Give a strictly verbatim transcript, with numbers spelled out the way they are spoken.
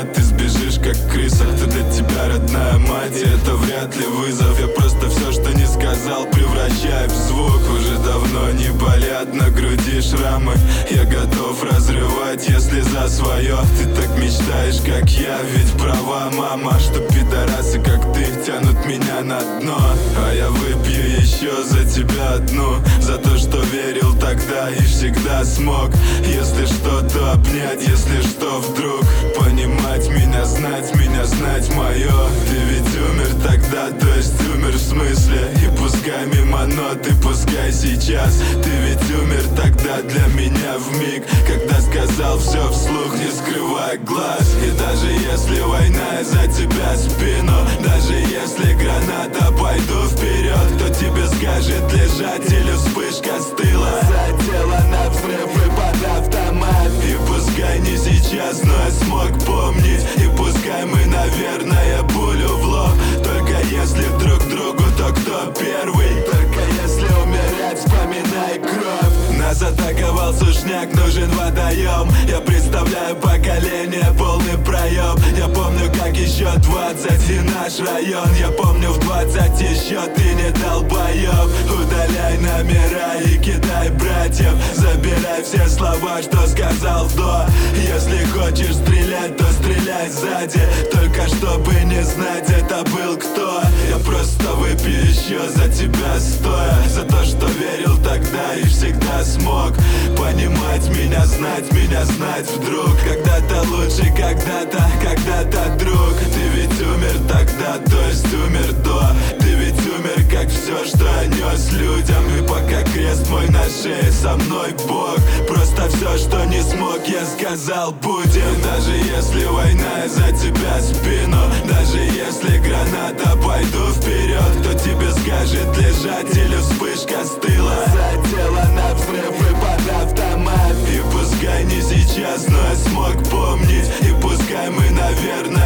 автомат, ты сбежишь как крыса. Кто для тебя родная мать, и это вряд ли вызов. Я просто все, что не сказал, превращаю в звук. Уже давно не болят на груди шрамы. Я готов разрывать, если за свое. Ты так мечтаешь, как я, ведь права мама, что пидорасы, как ты, тянут меня на дно. А я выпью еще за тебя одну, за то, что верил тогда и всегда смог. Если что, то обнять, если что, вдруг понимать меня, знать меня, знать мое. Ты ведь умер тогда, то есть умер в смысле. И пускай мимо ноты, пускай сейчас. Ты ведь умер тогда для меня вмиг, когда сказал все вслух, не скрывая глаз. И даже если война за тебя спину, даже если граната, пойду вперед, кто тебе скажет лежать или вспышка стыла. Задела на взрыв и под автомат. И пускай не сейчас, но я смог помнить. И пускай мы, наверное, пулю в лоб. Только если друг другу, то кто первый? Только если умирать, вспоминай кровь. Нас атаковал сушняк, нужен водоем. Я представляю поколение, полный проем. Я помню, как еще двадцать и наш район. Я помню в двадцать еще ты не долбоеб. Удаляй номера и кидай братьев. Забирай все слова, что сказал до. Если хочешь стрелять, то стреляй сзади. Только чтобы не знать, это был кто. Я просто выпью еще за тебя стоя. За то, что верил тогда и всегда смог понимать меня, знать меня, знать вдруг. Когда-то лучше, когда-то, когда-то друг. Ты ведь умер тогда, то есть умер до. Ты ведь умер, как все, что я нес людям. И пока крест мой на шее, со мной Бог. Просто все, что не смог, я сказал будем. Даже если война за тебя спину, даже если граната, пойду вперед. Кто тебе скажет лежать или вспышка стыла. Задела на взрыв и под автомат. И пускай не сейчас, но я смог помнить. И пускай мы, наверное,